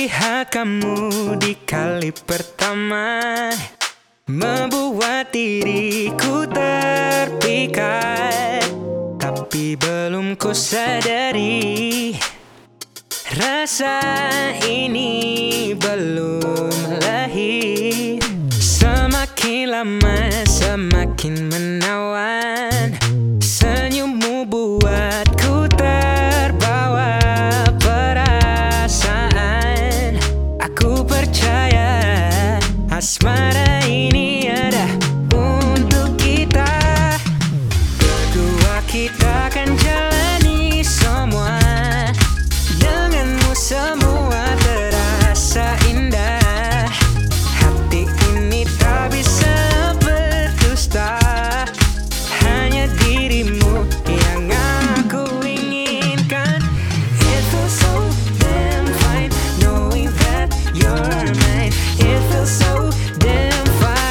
Melihat kamu di kali pertama membuat diriku terpikat, tapi belum ku sadari rasa ini belum lahir. Semakin lama semakin menawan, senyummu buatku terbawa perasaan. Aku percaya asmara ini ada untuk kita. Berdua kita akan jalani semua. Denganmu semua terasa indah. Hati ini tak bisa berdusta. Hanya dirimu yang aku inginkan. It feels so damn fine knowing that you're mine. It feels so damn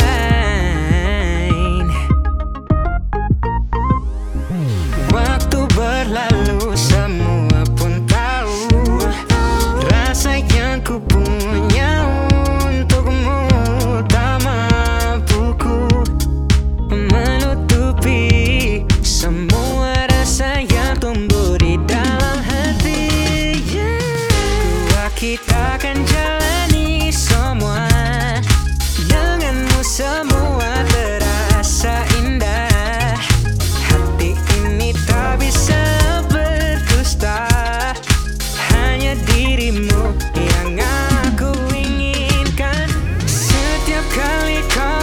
fine. Waktu berlalu semua pun tahu rasa yang ku punya untukmu tak mampu ku menutupi semua rasa yang tumbuh di dalam hati. Berdua kita akan jalani semua. Denganmu semua terasa indah. Hati ini tak bisa berdusta. Hanya dirimu yang aku inginkan. Setiap kali kau